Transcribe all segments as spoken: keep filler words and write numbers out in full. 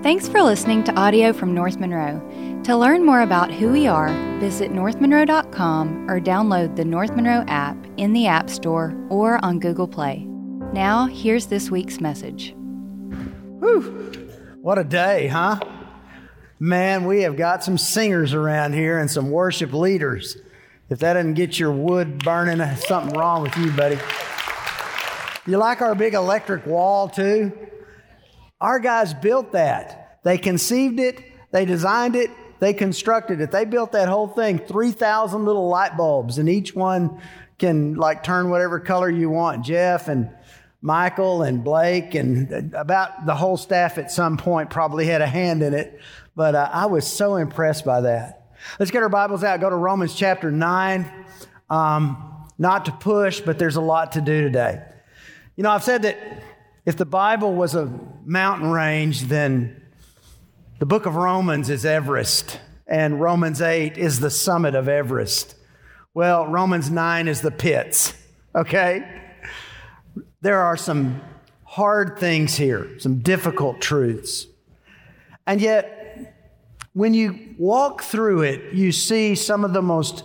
Thanks for listening to audio from North Monroe. To learn more about who we are, visit north monroe dot com or download the North Monroe app in the App Store or on Google Play. Now, here's this week's message. Whew, what a day, huh? Man, we have got some singers around here and some worship leaders. If that doesn't get your wood burning, there's something wrong with you, buddy. You like our big electric wall, too? Our guys built that. They conceived it, they designed it, they constructed it. They built that whole thing, three thousand little light bulbs, and each one can like turn whatever color you want. Jeff and Michael and Blake and about the whole staff at some point probably had a hand in it. But uh, I was so impressed by that. Let's get our Bibles out, go to Romans chapter nine. Um, not to push, but there's a lot to do today. You know, I've said that if the Bible was a mountain range, then the book of Romans is Everest, and Romans eight is the summit of Everest. Well, Romans nine is the pits, okay? There are some hard things here, some difficult truths. And yet, when you walk through it, you see some of the most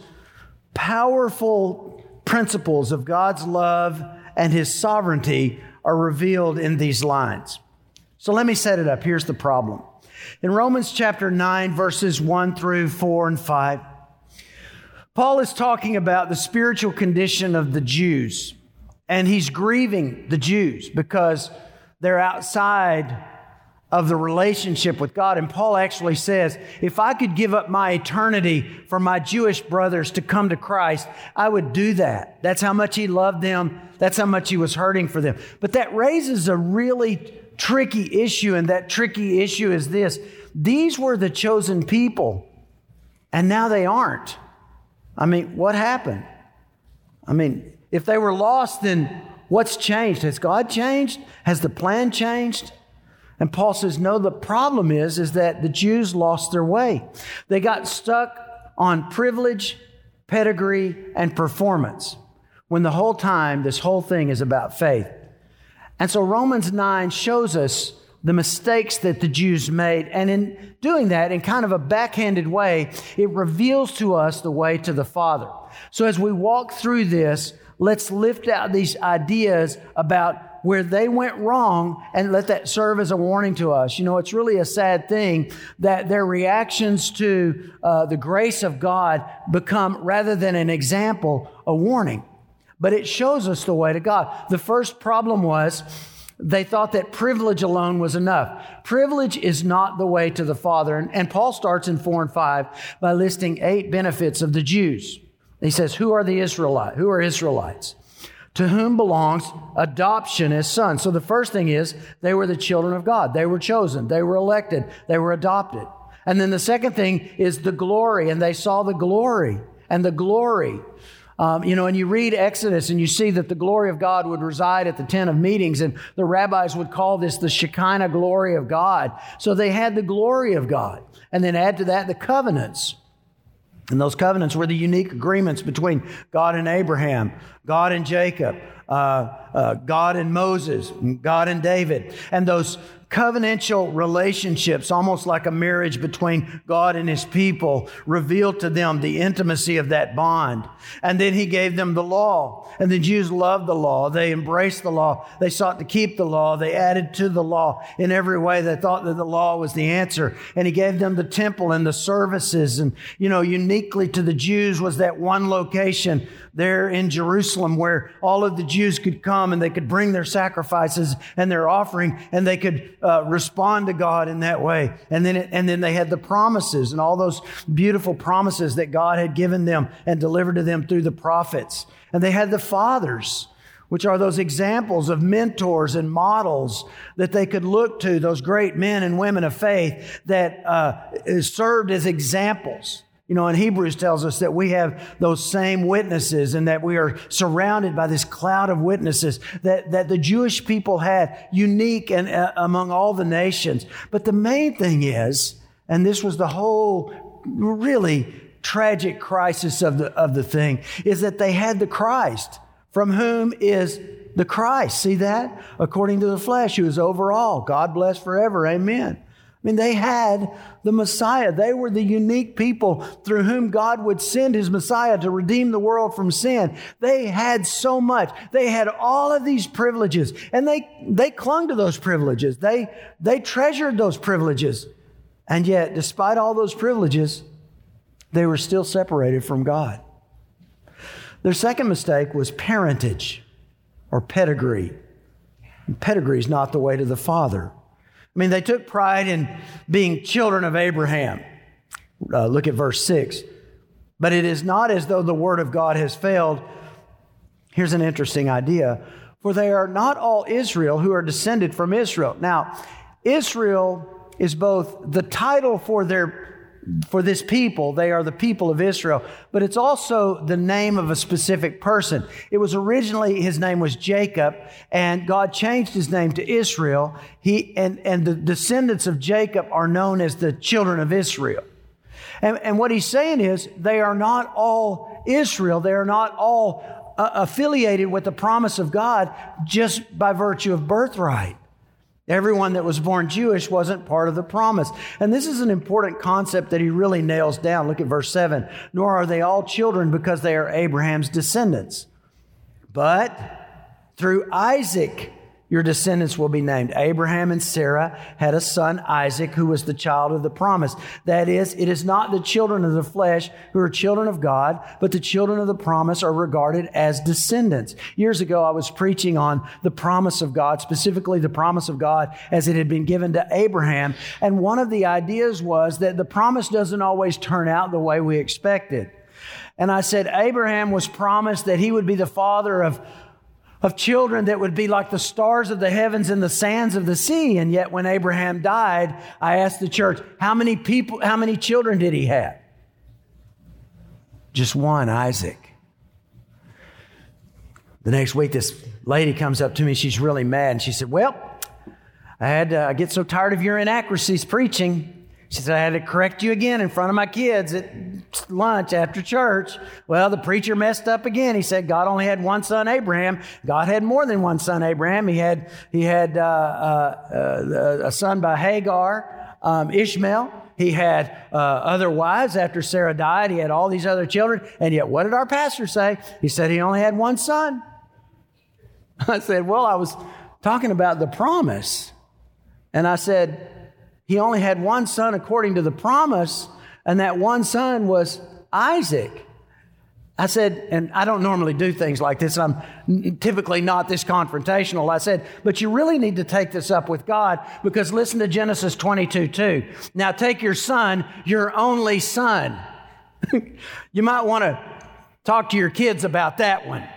powerful principles of God's love and His sovereignty are revealed in these lines. So let me set it up. Here's the problem. In Romans chapter nine, verses one through four and five, Paul is talking about the spiritual condition of the Jews. And he's grieving the Jews because they're outside of the relationship with God. And Paul actually says, if I could give up my eternity for my Jewish brothers to come to Christ, I would do that. That's how much he loved them. That's how much he was hurting for them. But that raises a really tricky issue, and that tricky issue is this. These were the chosen people, and now they aren't. I mean, what happened? I mean, if they were lost, then what's changed? Has God changed? Has the plan changed? And Paul says, no, the problem is, is that the Jews lost their way. They got stuck on privilege, pedigree, and performance, when the whole time this whole thing is about faith. And so Romans nine shows us the mistakes that the Jews made. And in doing that, in kind of a backhanded way, it reveals to us the way to the Father. So as we walk through this, let's lift out these ideas about where they went wrong and let that serve as a warning to us. You know, it's really a sad thing that their reactions to uh, the grace of God become, rather than an example, a warning. But it shows us the way to God. The first problem was they thought that privilege alone was enough. Privilege is not the way to the Father. And, and Paul starts in four and five by listing eight benefits of the Jews. He says, who are the Israelites? Who are Israelites? To whom belongs adoption as sons. So the first thing is they were the children of God. They were chosen. They were elected. They were adopted. And then the second thing is the glory. And they saw the glory and the glory. Um, you know, and you read Exodus and you see that the glory of God would reside at the tent of meetings, and the rabbis would call this the Shekinah glory of God. So they had the glory of God. And then add to that the covenants. And those covenants were the unique agreements between God and Abraham, God and Jacob, uh, uh, God and Moses, God and David. And those covenantal relationships, almost like a marriage between God and His people, revealed to them the intimacy of that bond. And then He gave them the law. And the Jews loved the law. They embraced the law. They sought to keep the law. They added to the law in every way. They thought that the law was the answer. And He gave them the temple and the services. And, you know, uniquely to the Jews was that one location there in Jerusalem where all of the Jews could come and they could bring their sacrifices and their offering, and they could Uh, respond to God in that way. And then it, and then they had the promises and all those beautiful promises that God had given them and delivered to them through the prophets. And they had the fathers, which are those examples of mentors and models that they could look to, those great men and women of faith that uh, served as examples. You know, and Hebrews tells us that we have those same witnesses, and that we are surrounded by this cloud of witnesses that, that the Jewish people had, unique and uh, among all the nations. But the main thing is, and this was the whole really tragic crisis of the, of the thing, is that they had the Christ, from whom is the Christ. See that? According to the flesh, who is over all. God bless forever. Amen. I mean, they had the Messiah. They were the unique people through whom God would send His Messiah to redeem the world from sin. They had so much. They had all of these privileges, and they, they clung to those privileges. They, they treasured those privileges. And yet, despite all those privileges, they were still separated from God. Their second mistake was parentage or pedigree. And pedigree is not the way to the Father. I mean, they took pride in being children of Abraham. Uh, look at verse six. But it is not as though the word of God has failed. Here's an interesting idea. For they are not all Israel who are descended from Israel. Now, Israel is both the title for their for this people. They are the people of Israel, but it's also the name of a specific person. It was originally, his name was Jacob, and God changed his name to Israel. He and, and the descendants of Jacob are known as the children of Israel. And, and what he's saying is they are not all Israel. They are not all uh, affiliated with the promise of God just by virtue of birthright. Everyone that was born Jewish wasn't part of the promise. And this is an important concept that he really nails down. Look at verse seven. Nor are they all children because they are Abraham's descendants. But through Isaac, your descendants will be named. Abraham and Sarah had a son, Isaac, who was the child of the promise. That is, it is not the children of the flesh who are children of God, but the children of the promise are regarded as descendants. Years ago, I was preaching on the promise of God, specifically the promise of God as it had been given to Abraham. And one of the ideas was that the promise doesn't always turn out the way we expected. And I said, Abraham was promised that he would be the father of of children that would be like the stars of the heavens and the sands of the sea. And yet when Abraham died, I asked the church, how many people, how many children did he have? Just one, Isaac. The next week, this lady comes up to me. She's really mad. And she said, well, I had to, I get so tired of your inaccuracies preaching. She said, I had to correct you again in front of my kids at lunch after church. Well, the preacher messed up again. He said God only had one son, Abraham. God had more than one son, Abraham. He had he had uh, uh, uh, a son by Hagar, um, Ishmael. He had uh, other wives after Sarah died. He had all these other children. And yet, what did our pastor say? He said he only had one son. I said, well, I was talking about the promise. And I said, he only had one son according to the promise, and that one son was Isaac. I said, and I don't normally do things like this. I'm typically not this confrontational. I said, but you really need to take this up with God, because listen to Genesis twenty-two two. Now take your son, your only son. You might want to talk to your kids about that one.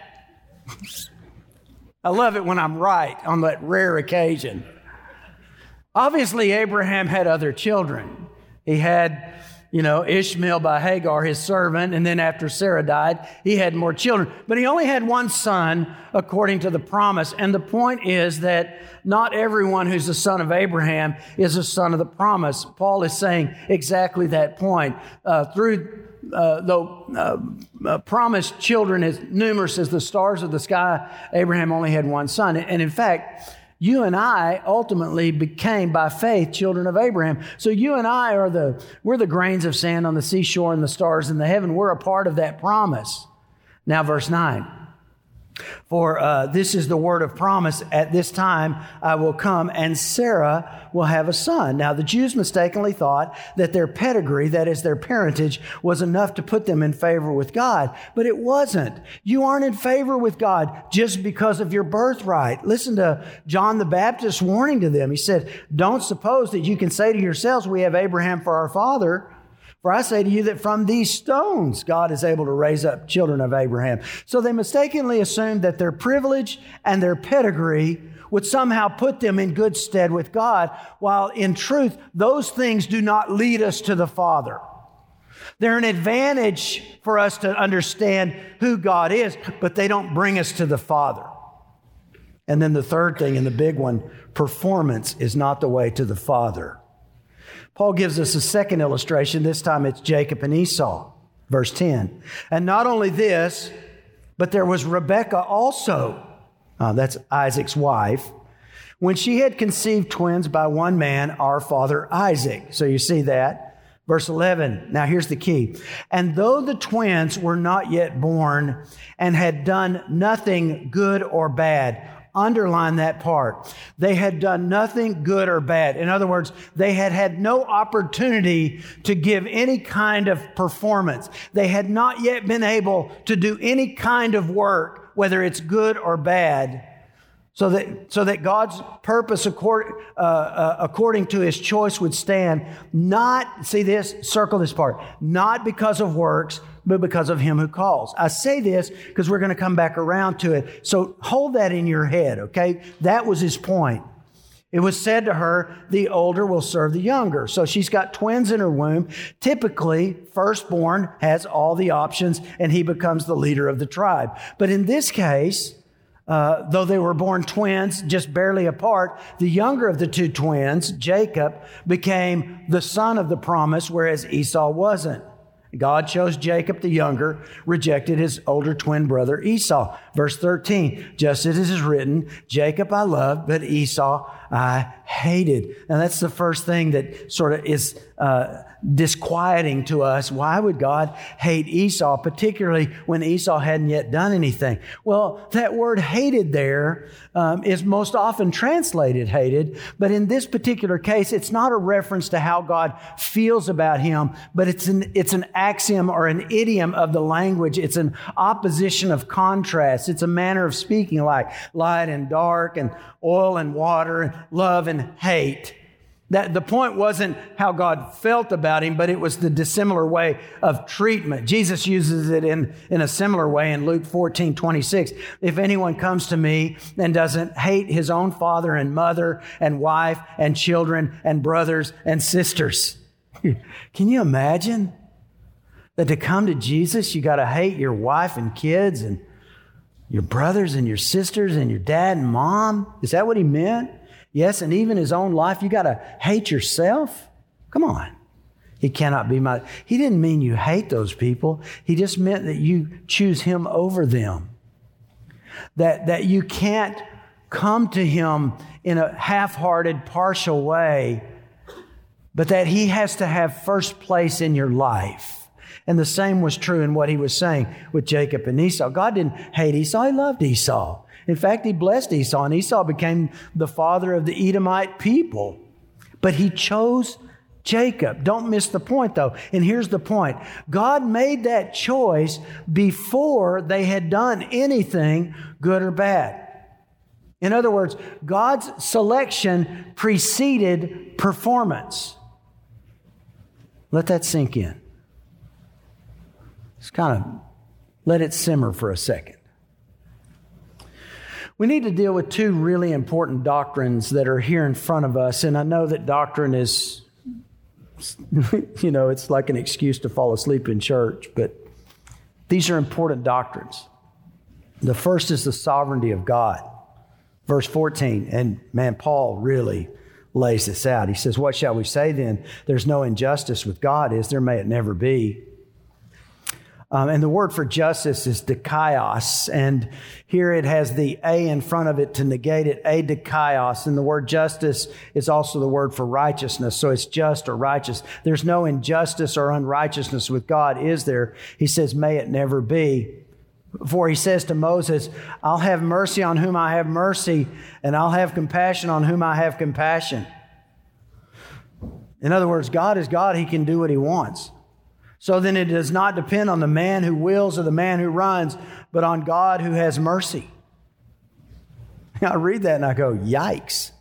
I love it when I'm right on that rare occasion. Obviously, Abraham had other children. He had, you know, Ishmael by Hagar, his servant, and then after Sarah died, he had more children. But he only had one son according to the promise. And the point is that not everyone who's a son of Abraham is a son of the promise. Paul is saying exactly that point. Uh, through uh, though uh, uh, promised children as numerous as the stars of the sky, Abraham only had one son. And in fact, you and I ultimately became, by faith, children of Abraham. So you and I are the, we're the grains of sand on the seashore and the stars in the heaven. We're a part of that promise. Now, verse nine. For uh, this is the word of promise. At this time I will come, and Sarah will have a son. Now, the Jews mistakenly thought that their pedigree, that is their parentage, was enough to put them in favor with God. But it wasn't. You aren't in favor with God just because of your birthright. Listen to John the Baptist warning to them. He said, don't suppose that you can say to yourselves, we have Abraham for our father. For I say to you that from these stones God is able to raise up children of Abraham. So they mistakenly assumed that their privilege and their pedigree would somehow put them in good stead with God, while in truth, those things do not lead us to the Father. They're an advantage for us to understand who God is, but they don't bring us to the Father. And then the third thing, and the big one, performance is not the way to the Father. Paul gives us a second illustration. This time it's Jacob and Esau. Verse ten. And not only this, but there was Rebekah also. Uh, that's Isaac's wife. when she had conceived twins by one man, our father Isaac. So you see that. Verse eleven, now here's the key. And though the twins were not yet born and had done nothing good or bad, underline that part. They had done nothing good or bad. In other words, they had had no opportunity to give any kind of performance. They had not yet been able to do any kind of work, whether it's good or bad. So that, so that God's purpose accord, uh, uh, according to His choice would stand, not, see this, circle this part, not because of works, but because of Him who calls. I say this because we're going to come back around to it. So hold that in your head, okay? That was His point. It was said to her, the older will serve the younger. So she's got twins in her womb. Typically, firstborn has all the options and he becomes the leader of the tribe. But in this case, Uh, though they were born twins, just barely apart, the younger of the two twins, Jacob, became the son of the promise, whereas Esau wasn't. God chose Jacob, the younger, rejected his older twin brother Esau. Verse thirteen, just as it is written, Jacob I loved, but Esau I hated. Now that's the first thing that sort of is uh, disquieting to us. Why would God hate Esau, particularly when Esau hadn't yet done anything? Well, that word hated there um, is most often translated hated, but in this particular case, it's not a reference to how God feels about him, but it's an, it's an axiom or an idiom of the language. It's an opposition of contrast. It's a manner of speaking like light and dark and oil and water and love and hate. That the point wasn't how God felt about him, but it was the dissimilar way of treatment. Jesus uses it in, in a similar way in Luke fourteen twenty-six. If anyone comes to me and doesn't hate his own father and mother and wife and children and brothers and sisters. Can you imagine that to come to Jesus, you got to hate your wife and kids and your brothers and your sisters and your dad and mom? Is that what he meant? Yes, and even his own life, you got to hate yourself? Come on. He cannot be my... He didn't mean you hate those people. He just meant that you choose him over them. That, that you can't come to him in a half-hearted, partial way, but that he has to have first place in your life. And the same was true in what he was saying with Jacob and Esau. God didn't hate Esau. He loved Esau. In fact, he blessed Esau, and Esau became the father of the Edomite people. But he chose Jacob. Don't miss the point, though. And here's the point. God made that choice before they had done anything good or bad. In other words, God's selection preceded performance. Let that sink in. Just kind of let it simmer for a second. We need to deal with two really important doctrines that are here in front of us. And I know that doctrine is, you know, it's like an excuse to fall asleep in church, but these are important doctrines. The first is the sovereignty of God. Verse fourteen, and man, Paul really lays this out. He says, what shall we say then? There's no injustice with God, is there? May it never be. Um, and the word for justice is dikaios, and here it has the A in front of it to negate it, a dikaios, and the word justice is also the word for righteousness, so it's just or righteous. There's no injustice or unrighteousness with God, is there? He says, may it never be. For he says to Moses, I'll have mercy on whom I have mercy, and I'll have compassion on whom I have compassion. In other words, God is God. He can do what he wants. So then it does not depend on the man who wills or the man who runs, but on God who has mercy. I read that and I go, yikes.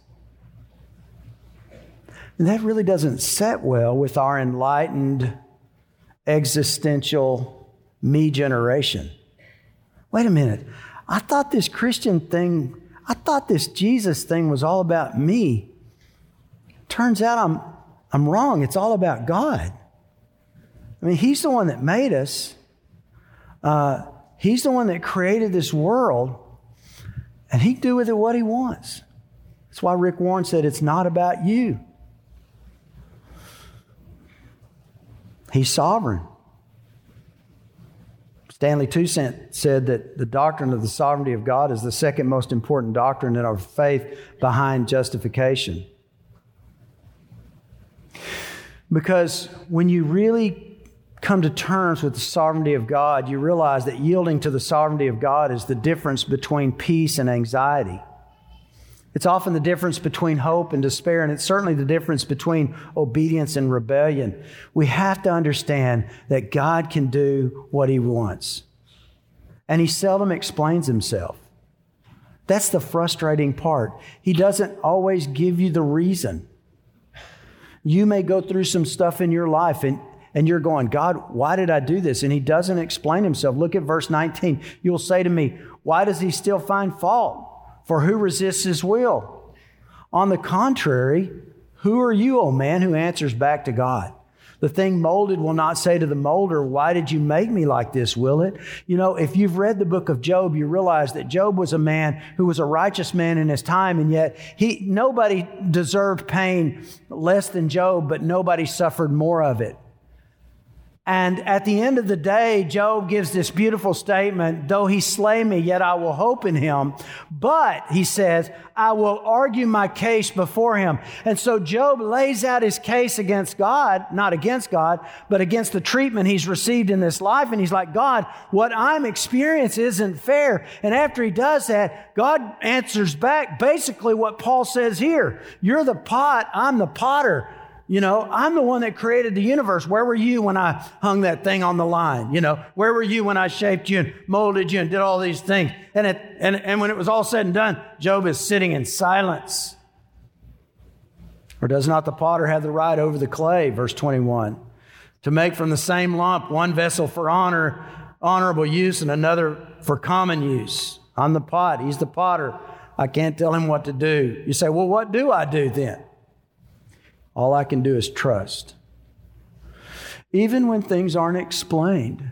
And that really doesn't set well with our enlightened, existential me generation. Wait a minute. I thought this Christian thing, I thought this Jesus thing was all about me. Turns out I'm, I'm wrong. It's all about God. I mean, he's the one that made us. Uh, he's the one that created this world. And he can do with it what he wants. That's why Rick Warren said it's not about you. He's sovereign. Stanley Toussaint said that the doctrine of the sovereignty of God is the second most important doctrine in our faith behind justification. Because when you really come to terms with the sovereignty of God, you realize that yielding to the sovereignty of God is the difference between peace and anxiety. It's often the difference between hope and despair, and it's certainly the difference between obedience and rebellion. We have to understand that God can do what He wants, and He seldom explains Himself. That's the frustrating part. He doesn't always give you the reason. You may go through some stuff in your life, and, and you're going, God, why did I do this? And He doesn't explain Himself. Look at verse nineteen. You'll say to me, why does He still find fault? For who resists His will? On the contrary, who are you, O man, who answers back to God? The thing molded will not say to the molder, why did you make me like this, will it? You know, if you've read the book of Job, you realize that Job was a man who was a righteous man in his time, and yet he nobody deserved pain less than Job, but nobody suffered more of it. And at the end of the day, Job gives this beautiful statement, though He slay me, yet I will hope in Him. But, he says, I will argue my case before Him. And so Job lays out his case against God, not against God, but against the treatment he's received in this life. And he's like, God, what I'm experiencing isn't fair. And after he does that, God answers back basically what Paul says here. You're the pot, I'm the potter. You know, I'm the one that created the universe. Where were you when I hung that thing on the line? You know, where were you when I shaped you and molded you and did all these things? And it, and, and when it was all said and done, Job is sitting in silence. Or does not the potter have the right over the clay? Verse twenty-one. To make from the same lump one vessel for honor, honorable use and another for common use. I'm the pot. He's the potter. I can't tell him what to do. You say, well, what do I do then? All I can do is trust. Even when things aren't explained.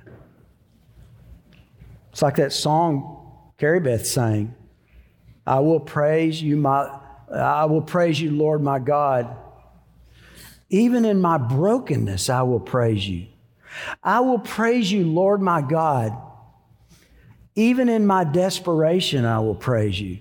It's like that song Carrie Beth sang. I will praise you, my, I will praise you, Lord my God. Even in my brokenness, I will praise you. I will praise you, Lord my God. Even in my desperation, I will praise you.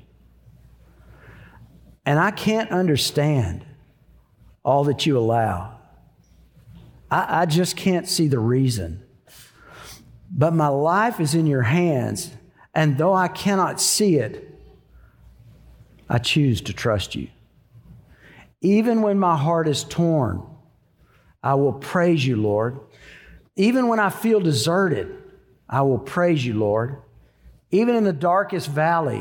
And I can't understand all that you allow. I, I just can't see the reason. But my life is in your hands, and though I cannot see it, I choose to trust you. Even when my heart is torn, I will praise you, Lord. Even when I feel deserted, I will praise you, Lord. Even in the darkest valley,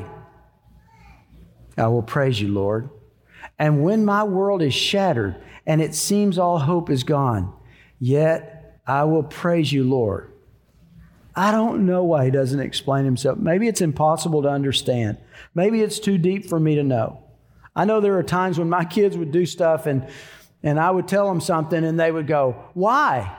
I will praise you, Lord. And when my world is shattered and it seems all hope is gone, yet I will praise you, Lord. I don't know why He doesn't explain Himself. Maybe it's impossible to understand. Maybe it's too deep for me to know. I know there are times when my kids would do stuff and, and I would tell them something and they would go, why?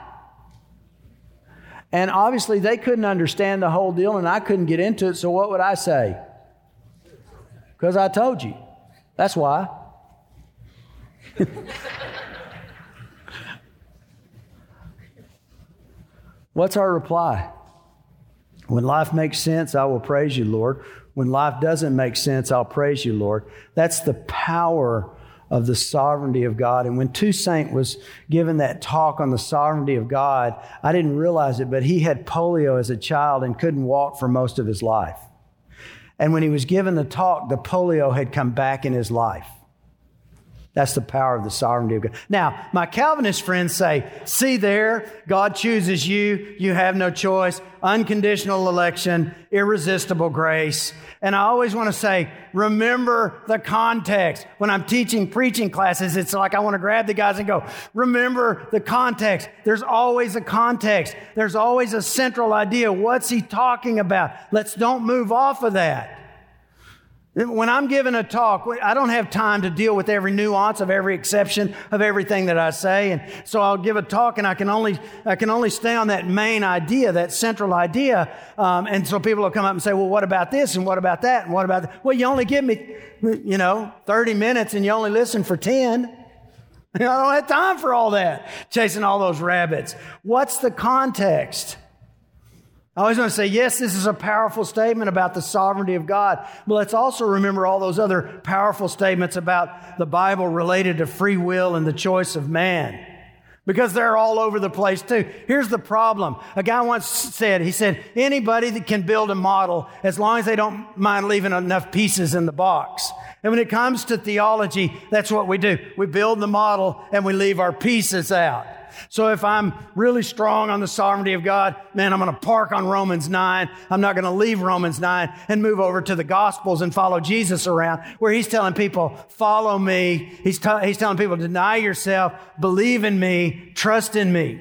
And obviously they couldn't understand the whole deal and I couldn't get into it, so what would I say? Because I told you. That's why. What's our reply? When life makes sense, I will praise you, Lord. When life doesn't make sense, I'll praise you, Lord. That's the power of the sovereignty of God. And when Toussaint was given that talk on the sovereignty of God, I didn't realize it, but he had polio as a child and couldn't walk for most of his life. And when he was given the talk, the polio had come back in his life. That's the power of the sovereignty of God. Now, my Calvinist friends say, see there, God chooses you. You have no choice. Unconditional election, irresistible grace. And I always want to say, remember the context. When I'm teaching preaching classes, it's like I want to grab the guys and go, remember the context. There's always a context. There's always a central idea. What's he talking about? Let's don't move off of that. When I'm giving a talk, I don't have time to deal with every nuance of every exception of everything that I say. And so I'll give a talk and I can only, I can only stay on that main idea, that central idea. Um, and so people will come up and say, well, what about this? And what about that? And what about that? Well, you only give me, you know, thirty minutes and you only listen for ten. I don't have time for all that, chasing all those rabbits. What's the context? I always want to say, yes, this is a powerful statement about the sovereignty of God, but let's also remember all those other powerful statements about the Bible related to free will and the choice of man, because they're all over the place too. Here's the problem. A guy once said, he said, anybody that can build a model, as long as they don't mind leaving enough pieces in the box. And when it comes to theology, that's what we do. We build the model and we leave our pieces out. So if I'm really strong on the sovereignty of God, man, I'm going to park on Romans nine. I'm not going to leave Romans nine and move over to the Gospels and follow Jesus around, where he's telling people, follow me. He's, t- he's telling people, deny yourself, believe in me, trust in me.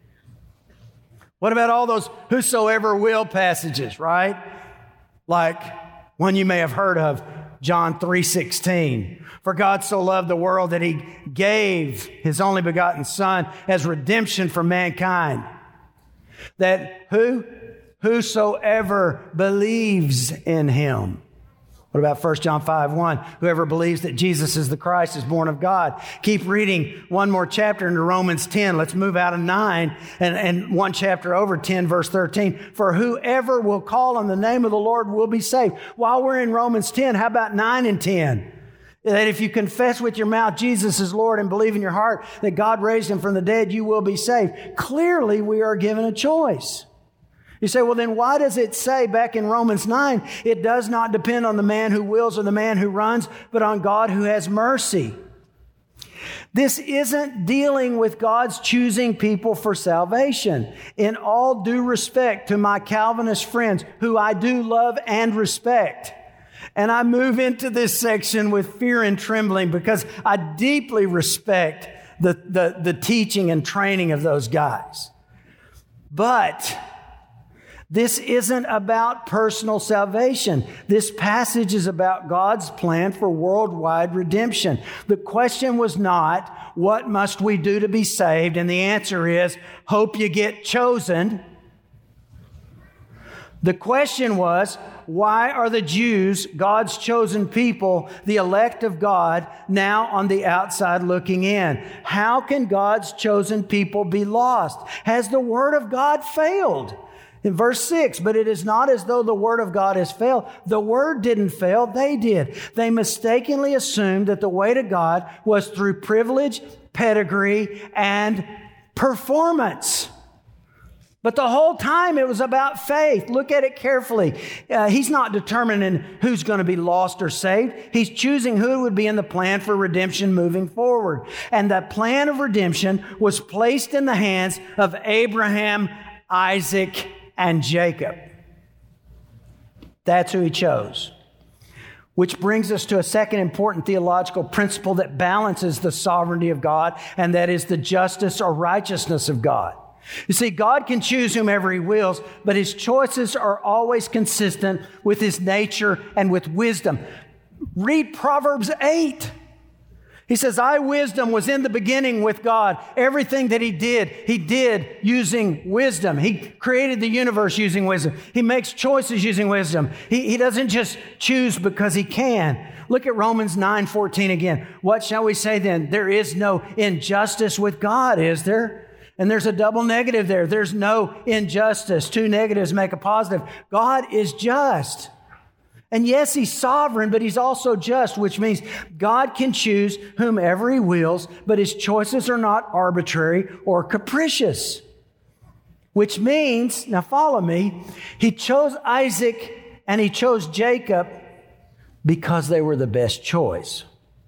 What about all those whosoever will passages, right? Like one you may have heard of, John three sixteen. For God so loved the world that he gave his only begotten Son as redemption for mankind. That who? Whosoever believes in him. What about First John five one? Whoever believes that Jesus is the Christ is born of God. Keep reading one more chapter into Romans ten. Let's move out of nine and, and one chapter over, ten verse thirteen. For whoever will call on the name of the Lord will be saved. While we're in Romans ten, how about nine and ten? That if you confess with your mouth Jesus is Lord and believe in your heart that God raised him from the dead, you will be saved. Clearly, we are given a choice. You say, well, then why does it say back in Romans nine, it does not depend on the man who wills or the man who runs, but on God who has mercy? This isn't dealing with God's choosing people for salvation. In all due respect to my Calvinist friends, who I do love and respect, and I move into this section with fear and trembling because I deeply respect the, the, the teaching and training of those guys. But this isn't about personal salvation. This passage is about God's plan for worldwide redemption. The question was not, what must we do to be saved? And the answer is, hope you get chosen. The question was, why are the Jews, God's chosen people, the elect of God, now on the outside looking in? How can God's chosen people be lost? Has the Word of God failed? In verse six, but it is not as though the Word of God has failed. The Word didn't fail, they did. They mistakenly assumed that the way to God was through privilege, pedigree, and performance. But the whole time it was about faith. Look at it carefully. Uh, he's not determining who's going to be lost or saved. He's choosing who would be in the plan for redemption moving forward. And that plan of redemption was placed in the hands of Abraham, Isaac, and Jacob. That's who he chose. Which brings us to a second important theological principle that balances the sovereignty of God, and that is the justice or righteousness of God. You see, God can choose whomever he wills, but his choices are always consistent with his nature and with wisdom. Read Proverbs eight. He says, I, wisdom, was in the beginning with God. Everything that he did, he did using wisdom. He created the universe using wisdom. He makes choices using wisdom. He, he doesn't just choose because he can. Look at Romans nine fourteen again. What shall we say then? There is no injustice with God, is there? And there's a double negative there. There's no injustice. Two negatives make a positive. God is just. And yes, he's sovereign, but he's also just, which means God can choose whomever he wills, but his choices are not arbitrary or capricious. Which means, now follow me, he chose Isaac and he chose Jacob because they were the best choice.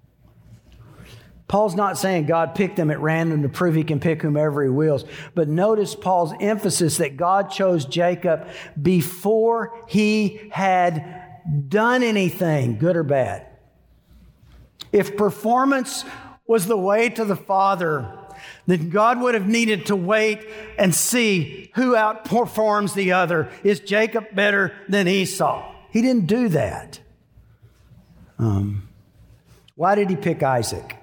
Paul's not saying God picked them at random to prove he can pick whomever he wills. But notice Paul's emphasis that God chose Jacob before he had done anything, good or bad. If performance was the way to the Father, then God would have needed to wait and see who outperforms the other. Is Jacob better than Esau? He didn't do that. Um, why did he pick Isaac?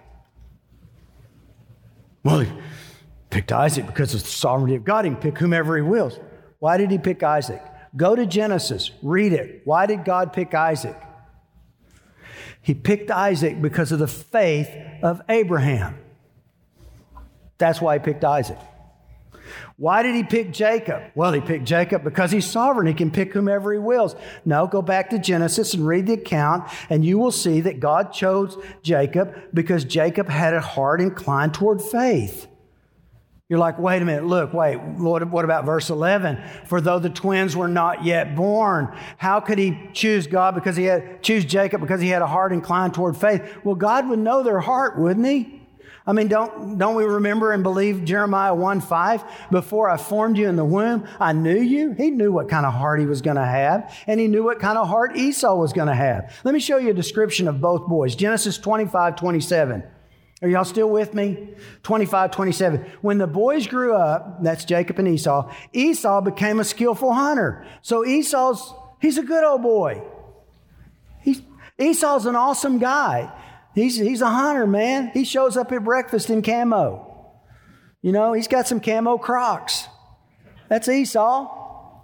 Well, he picked Isaac because of the sovereignty of God. He can pick whomever he wills. Why did he pick Isaac? Go to Genesis. Read it. Why did God pick Isaac? He picked Isaac because of the faith of Abraham. That's why he picked Isaac. Why did he pick Jacob? Well, he picked Jacob because he's sovereign. He can pick whomever he wills. No, go back to Genesis and read the account, and you will see that God chose Jacob because Jacob had a heart inclined toward faith. You're like, wait a minute, look, wait, Lord, what about verse eleven? For though the twins were not yet born, how could he choose God because he had, choose Jacob because he had a heart inclined toward faith? Well, God would know their heart, wouldn't he? I mean, don't, don't we remember and believe Jeremiah one five? Before I formed you in the womb, I knew you. He knew what kind of heart he was going to have, and he knew what kind of heart Esau was going to have. Let me show you a description of both boys. Genesis twenty-five twenty-seven. Are y'all still with me? twenty-five twenty-seven. When the boys grew up, that's Jacob and Esau, Esau became a skillful hunter. So Esau's, he's a good old boy. He's, Esau's an awesome guy. He's, he's a hunter, man. He shows up at breakfast in camo. You know, he's got some camo Crocs. That's Esau.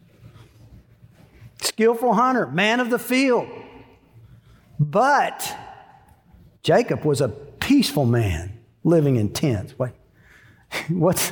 Skillful hunter, man of the field. But Jacob was a peaceful man living in tents. Wait, what's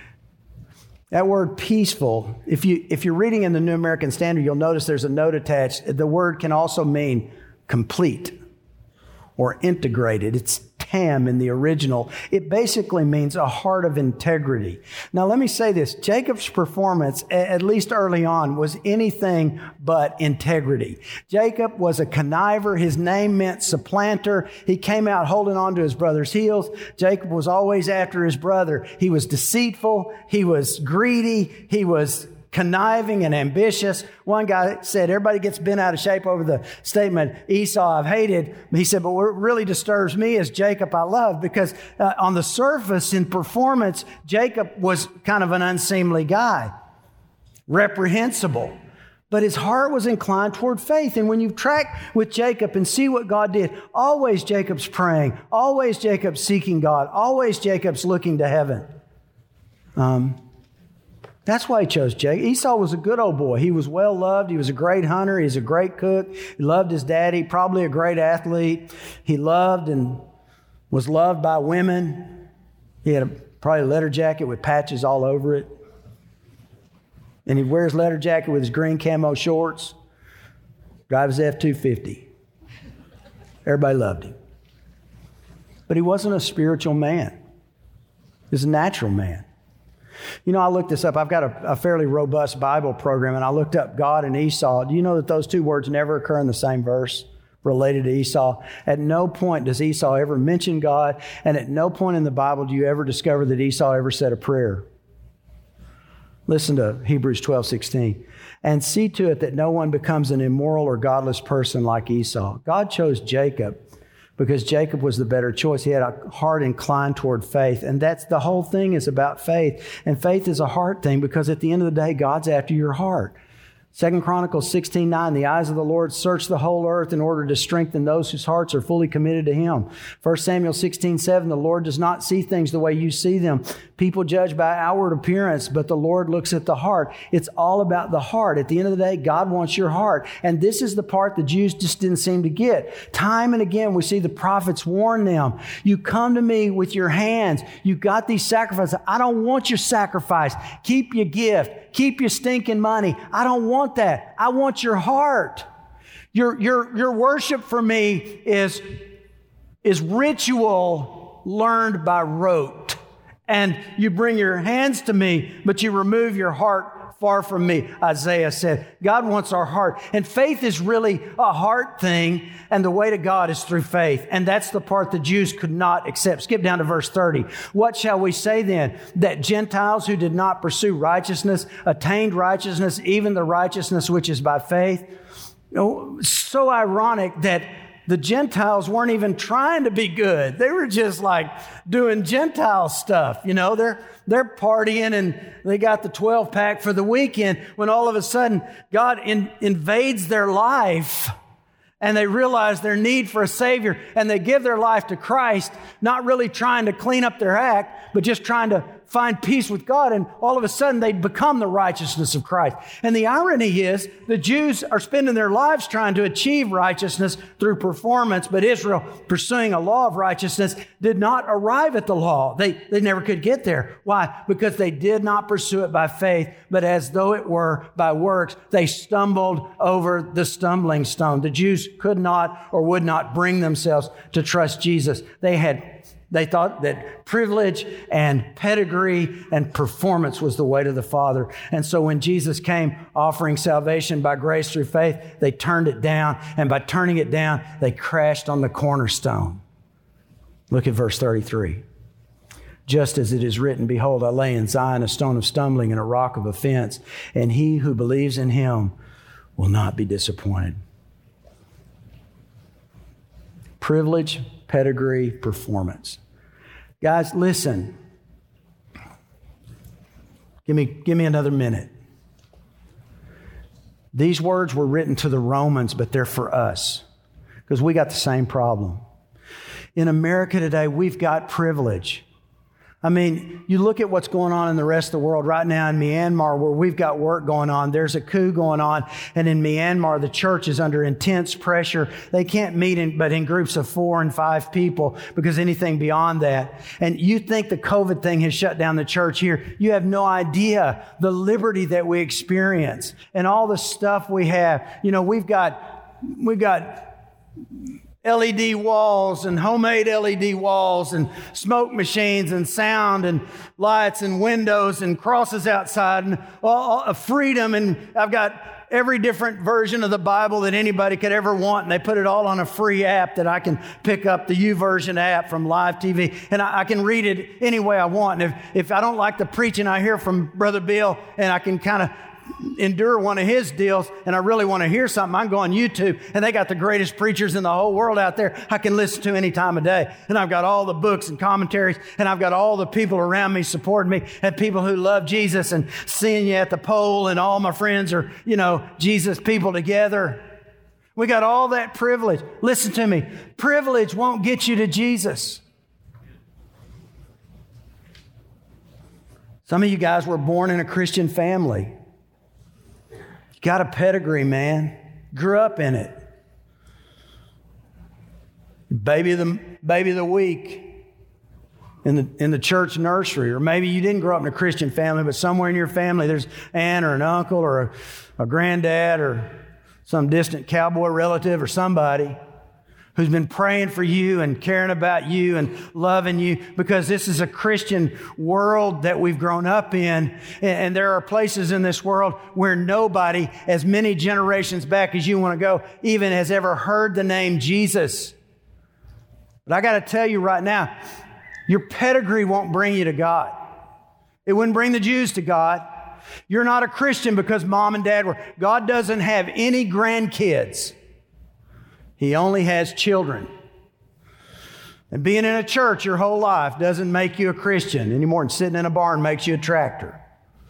that word peaceful? If you if you're reading in the New American Standard, you'll notice there's a note attached. The word can also mean complete or integrated. It's tam in the original. It basically means a heart of integrity. Now, let me say this. Jacob's performance, at least early on, was anything but integrity. Jacob was a conniver. His name meant supplanter. He came out holding on to his brother's heels. Jacob was always after his brother. He was deceitful. He was greedy. He was conniving and ambitious. One guy said, everybody gets bent out of shape over the statement, Esau I've hated. He said, but what really disturbs me is Jacob I love, because uh, on the surface in performance, Jacob was kind of an unseemly guy, reprehensible. But his heart was inclined toward faith. And when you track with Jacob and see what God did, always Jacob's praying, always Jacob's seeking God, always Jacob's looking to heaven. Um, That's why he chose Jacob. Esau was a good old boy. He was well loved. He was a great hunter. He was a great cook. He loved his daddy, probably a great athlete. He loved and was loved by women. He had a, probably a leather jacket with patches all over it. And he wears leather jacket with his green camo shorts. Drives his F two fifty. Everybody loved him. But he wasn't a spiritual man. He was a natural man. You know, I looked this up. I've got a, a fairly robust Bible program, and I looked up God and Esau. Do you know that those two words never occur in the same verse related to Esau? At no point does Esau ever mention God, and at no point in the Bible do you ever discover that Esau ever said a prayer. Listen to Hebrews twelve sixteen. And see to it that no one becomes an immoral or godless person like Esau. God chose Jacob because Jacob was the better choice. He had a heart inclined toward faith. And that's the whole thing is about faith. And faith is a heart thing because at the end of the day, God's after your heart. Second Chronicles sixteen nine, the eyes of the Lord search the whole earth in order to strengthen those whose hearts are fully committed to Him. First Samuel sixteen seven, the Lord does not see things the way you see them. People judge by outward appearance, but the Lord looks at the heart. It's all about the heart. At the end of the day, God wants your heart. And this is the part the Jews just didn't seem to get. Time and again, we see the prophets warn them. You come to me with your hands. You got these sacrifices. I don't want your sacrifice. Keep your gift. Keep your stinking money. I don't want that. I want your heart. Your, your, your worship for me is, is ritual learned by rote. And you bring your hands to me, but you remove your heart far from me, Isaiah said. God wants our heart. And faith is really a heart thing, and the way to God is through faith. And that's the part the Jews could not accept. Skip down to verse thirty. What shall we say then? That Gentiles who did not pursue righteousness attained righteousness, even the righteousness which is by faith? You know, so ironic that the Gentiles weren't even trying to be good. They were just like doing Gentile stuff. You know, they're they're partying and they got the twelve pack for the weekend when all of a sudden God in, invades their life and they realize their need for a Savior and they give their life to Christ, not really trying to clean up their act, but just trying to find peace with God, and all of a sudden they'd become the righteousness of Christ. And the irony is the Jews are spending their lives trying to achieve righteousness through performance, but Israel, pursuing a law of righteousness, did not arrive at the law. They, they never could get there. Why? Because they did not pursue it by faith, but as though it were by works. They stumbled over the stumbling stone. The Jews could not or would not bring themselves to trust Jesus. They had, they thought that privilege and pedigree and performance was the way to the Father. And so when Jesus came offering salvation by grace through faith, they turned it down. And by turning it down, they crashed on the cornerstone. Look at verse thirty-three. Just as it is written, behold, I lay in Zion a stone of stumbling and a rock of offense, and he who believes in him will not be disappointed. Privilege, pedigree, performance. Guys, listen. Give me, give me another minute. These words were written to the Romans, but they're for us because we got the same problem. In America today, we've got privilege. I mean, you look at what's going on in the rest of the world right now in Myanmar, where we've got work going on. There's a coup going on. And in Myanmar, the church is under intense pressure. They can't meet in, but in groups of four and five people, because anything beyond that. And you think the COVID thing has shut down the church here. You have no idea the liberty that we experience and all the stuff we have. You know, we've got, we've got L E D walls and homemade L E D walls and smoke machines and sound and lights and windows and crosses outside and all, all freedom. And I've got every different version of the Bible that anybody could ever want. And they put it all on a free app that I can pick up, the YouVersion app from Live T V. And I, I can read it any way I want. And if, if I don't like the preaching I hear from Brother Bill, and I can kind of endure one of his deals, and I really want to hear something, I can go on YouTube, and they got the greatest preachers in the whole world out there I can listen to any time of day. And I've got all the books and commentaries, and I've got all the people around me supporting me, and people who love Jesus, and seeing you at the pole, and all my friends are, you know, Jesus people together. We got all that privilege. Listen to me. Privilege won't get you to Jesus. Some of you guys were born in a Christian family. Got a pedigree, man. Grew up in it. Baby of the, baby of the week in the, in the church nursery. Or maybe you didn't grow up in a Christian family, but somewhere in your family there's an aunt or an uncle or a, a granddad or some distant cowboy relative or somebody who's been praying for you and caring about you and loving you, because this is a Christian world that we've grown up in. And there are places in this world where nobody, as many generations back as you want to go, even has ever heard the name Jesus. But I got to tell you right now, your pedigree won't bring you to God. It wouldn't bring the Jews to God. You're not a Christian because mom and dad were. God doesn't have any grandkids. He only has children. And being in a church your whole life doesn't make you a Christian any more than sitting in a barn makes you a tractor.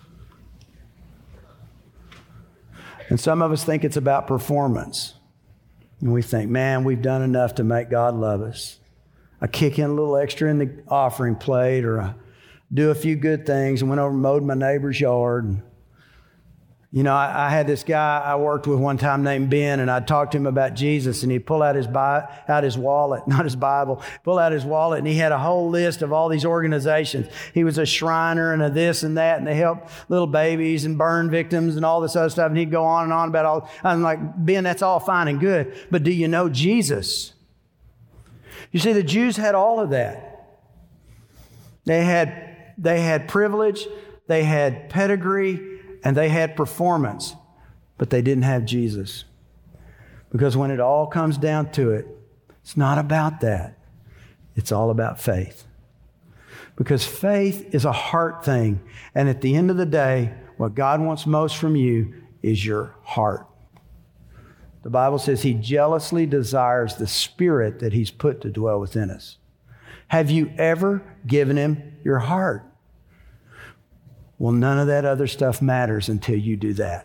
And some of us think it's about performance. And we think, man, we've done enough to make God love us. I kick in a little extra in the offering plate, or I do a few good things and went over and mowed my neighbor's yard. You know, I, I had this guy I worked with one time named Ben, and I'd talk to him about Jesus, and he'd pull out his bi- out his wallet, not his Bible, pull out his wallet, and he had a whole list of all these organizations. He was a Shriner and a this and that, and they help little babies and burn victims and all this other stuff, and he'd go on and on about all. I'm like, Ben, that's all fine and good, but do you know Jesus? You see, the Jews had all of that. They had, they had privilege, they had pedigree, and they had performance, but they didn't have Jesus. Because when it all comes down to it, it's not about that. It's all about faith. Because faith is a heart thing. And at the end of the day, what God wants most from you is your heart. The Bible says He jealously desires the Spirit that He's put to dwell within us. Have you ever given Him your heart? Well, none of that other stuff matters until you do that.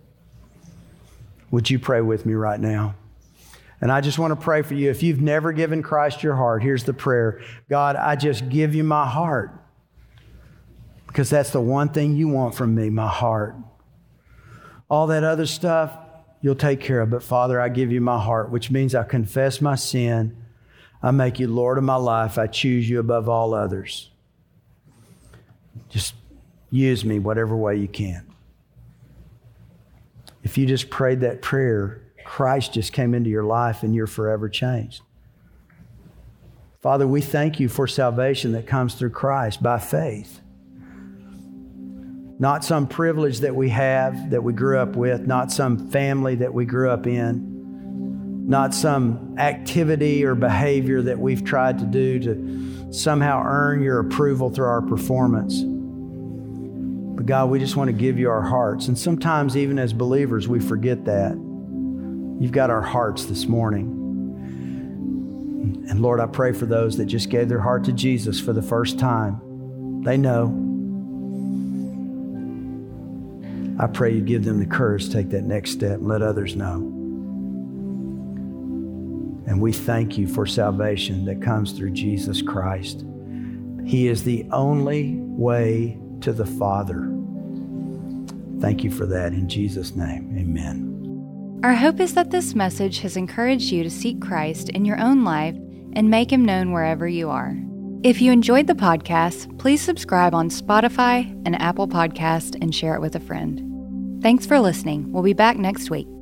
Would you pray with me right now? And I just want to pray for you. If you've never given Christ your heart, here's the prayer. God, I just give you my heart. because that's the one thing you want from me, my heart. All that other stuff, you'll take care of. But Father, I give you my heart, which means I confess my sin. I make you Lord of my life. I choose you above all others. Just use me whatever way you can. If you just prayed that prayer, Christ just came into your life and you're forever changed. Father, we thank you for salvation that comes through Christ by faith. Not some privilege that we have, that we grew up with, not some family that we grew up in, not some activity or behavior that we've tried to do to somehow earn your approval through our performance. But God, we just want to give you our hearts. And sometimes even as believers, we forget that. You've got our hearts this morning. And Lord, I pray for those that just gave their heart to Jesus for the first time. They know. I pray you give them the courage to take that next step and let others know. And we thank you for salvation that comes through Jesus Christ. He is the only way to the Father. Thank you for that in Jesus' name. Amen. Our hope is that this message has encouraged you to seek Christ in your own life and make him known wherever you are. If you enjoyed the podcast, please subscribe on Spotify and Apple Podcasts and share it with a friend. Thanks for listening. We'll be back next week.